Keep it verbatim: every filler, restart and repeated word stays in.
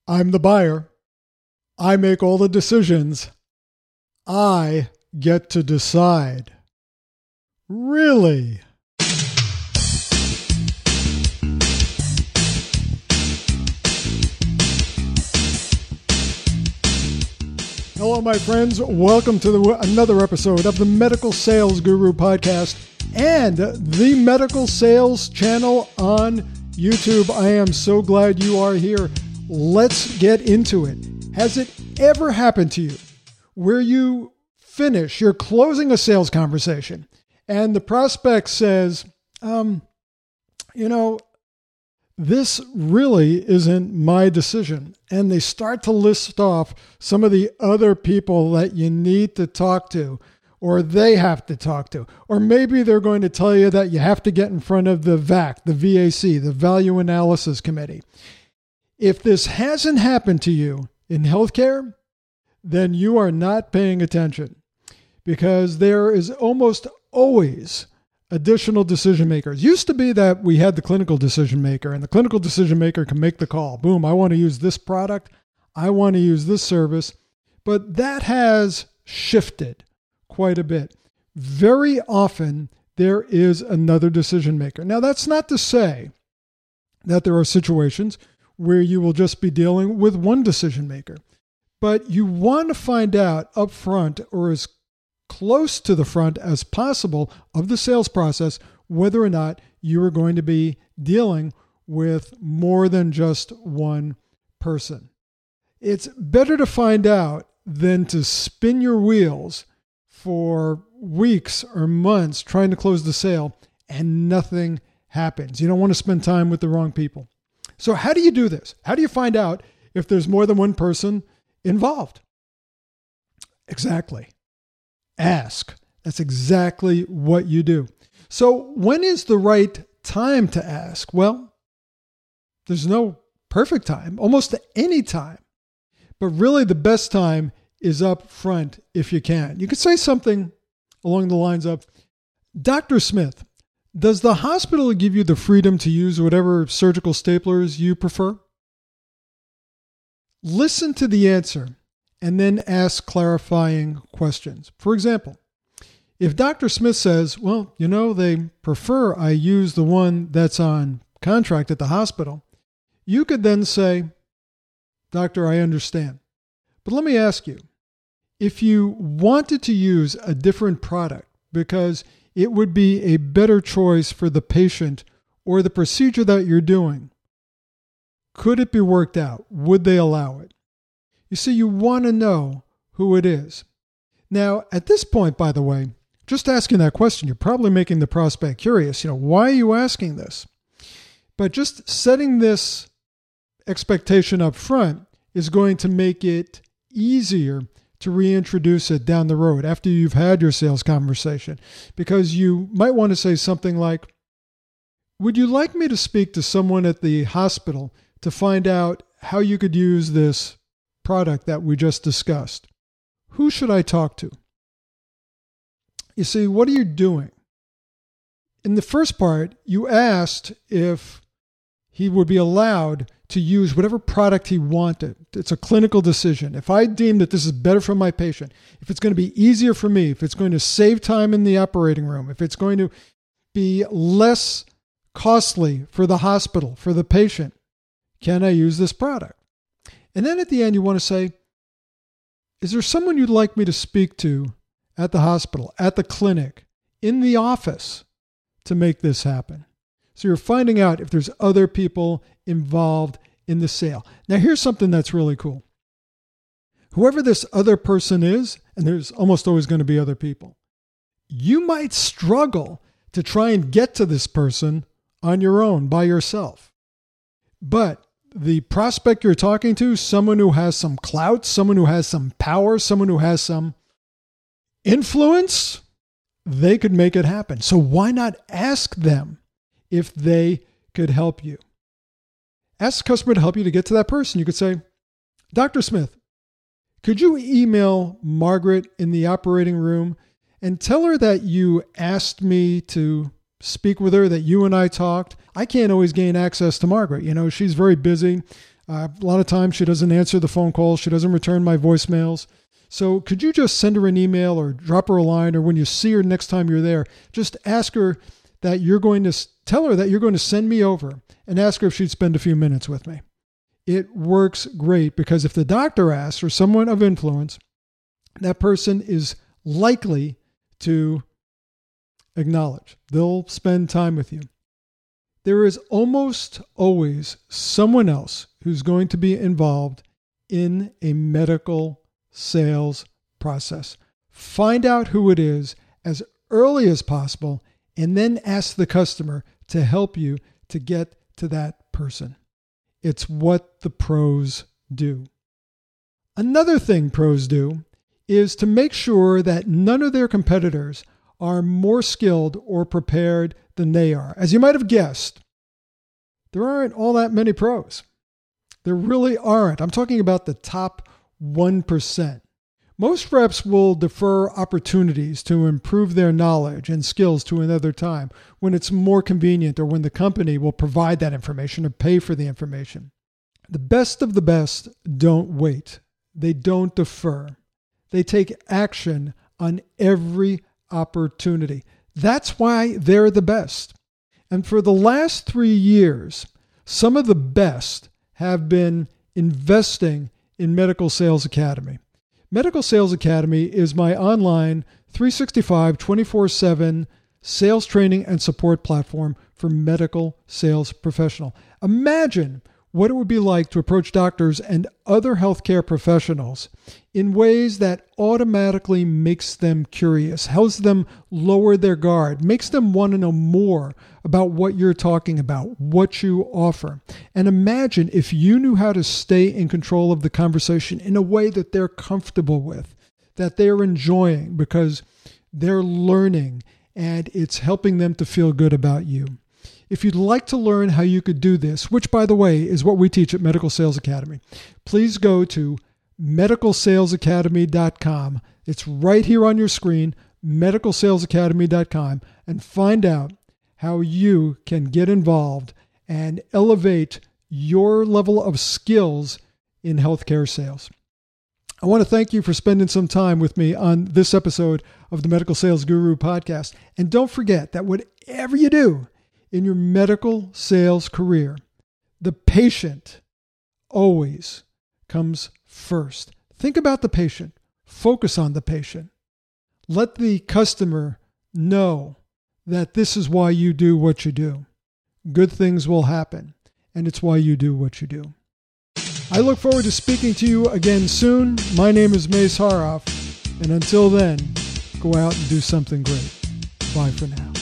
I'm the buyer. I make all the decisions. I get to decide. Really? Hello, my friends. Welcome to the, another episode of the Medical Sales Guru podcast and the Medical Sales channel on YouTube. I am so glad you are here. Let's get into it. Has it ever happened to you where you finish, you're closing a sales conversation and the prospect says, um, you know, this really isn't my decision. And they start to list off some of the other people that you need to talk to, or they have to talk to, or maybe they're going to tell you that you have to get in front of the V A C, the V A C, the Value Analysis Committee. If this hasn't happened to you in healthcare, then you are not paying attention, because there is almost always additional decision makers. Used to be that we had the clinical decision maker, and the clinical decision maker can make the call. Boom, I want to use this product. I want to use this service. But that has shifted quite a bit. Very often, there is another decision maker. Now, that's not to say that there are situations where you will just be dealing with one decision maker. But you want to find out up front, or as close to the front as possible of the sales process, whether or not you are going to be dealing with more than just one person. It's better to find out than to spin your wheels for weeks or months trying to close the sale and nothing happens. You don't want to spend time with the wrong people. So how do you do this? How do you find out if there's more than one person involved? Exactly. Ask. That's exactly what you do. So when is the right time to ask? Well, there's no perfect time, almost any time. But really the best time is up front if you can. You could say something along the lines of, Doctor Smith, does the hospital give you the freedom to use whatever surgical staplers you prefer? Listen to the answer and then ask clarifying questions. For example, if Doctor Smith says, well, you know, they prefer I use the one that's on contract at the hospital, you could then say, Doctor, I understand. But let me ask you, if you wanted to use a different product because it would be a better choice for the patient or the procedure that you're doing, could it be worked out? Would they allow it? You see, you want to know who it is. Now, at this point, by the way, just asking that question, you're probably making the prospect curious. You know, why are you asking this? But just setting this expectation up front is going to make it easier to reintroduce it down the road after you've had your sales conversation. Because you might want to say something like, would you like me to speak to someone at the hospital to find out how you could use this product that we just discussed? Who should I talk to? You see, what are you doing? In the first part, you asked if he would be allowed to use whatever product he wanted. It's a clinical decision. If I deem that this is better for my patient, if it's going to be easier for me, if it's going to save time in the operating room, if it's going to be less costly for the hospital, for the patient, can I use this product? And then at the end, you want to say, is there someone you'd like me to speak to at the hospital, at the clinic, in the office to make this happen? So you're finding out if there's other people involved in the sale. Now, here's something that's really cool. Whoever this other person is, and there's almost always going to be other people, you might struggle to try and get to this person on your own, by yourself. But the prospect you're talking to, someone who has some clout, someone who has some power, someone who has some influence, they could make it happen. So why not ask them if they could help you? Ask the customer to help you to get to that person. You could say, Doctor Smith, could you email Margaret in the operating room and tell her that you asked me to speak with her, that you and I talked? I can't always gain access to Margaret. You know, she's very busy. Uh, a lot of times she doesn't answer the phone calls. She doesn't return my voicemails. So could you just send her an email or drop her a line, or when you see her next time you're there, just ask her that you're going to tell her that you're going to send me over and ask her if she'd spend a few minutes with me. It works great because if the doctor asks or someone of influence, that person is likely to acknowledge. They'll spend time with you. There is almost always someone else who's going to be involved in a medical sales process. Find out who it is as early as possible and then ask the customer to help you to get to that person. It's what the pros do. Another thing pros do is to make sure that none of their competitors are more skilled or prepared than they are. As you might have guessed, there aren't all that many pros. There really aren't. I'm talking about the top one percent. Most reps will defer opportunities to improve their knowledge and skills to another time when it's more convenient or when the company will provide that information or pay for the information. The best of the best don't wait. They don't defer. They take action on every opportunity. That's why they're the best. And for the last three years, some of the best have been investing in Medical Sales Academy. Medical Sales Academy is my online three sixty-five, twenty-four seven sales training and support platform for medical sales professionals. Imagine what it would be like to approach doctors and other healthcare professionals in ways that automatically makes them curious, helps them lower their guard, makes them want to know more about what you're talking about, what you offer. And imagine if you knew how to stay in control of the conversation in a way that they're comfortable with, that they're enjoying because they're learning and it's helping them to feel good about you. If you'd like to learn how you could do this, which, by the way, is what we teach at Medical Sales Academy, please go to medical sales academy dot com. It's right here on your screen, medical sales academy dot com, and find out how you can get involved and elevate your level of skills in healthcare sales. I want to thank you for spending some time with me on this episode of the Medical Sales Guru podcast. And don't forget that whatever you do in your medical sales career, the patient always comes first. Think about the patient. Focus on the patient. Let the customer know that this is why you do what you do. Good things will happen, and it's why you do what you do. I look forward to speaking to you again soon. My name is Mace Haroff, and until then, go out and do something great. Bye for now.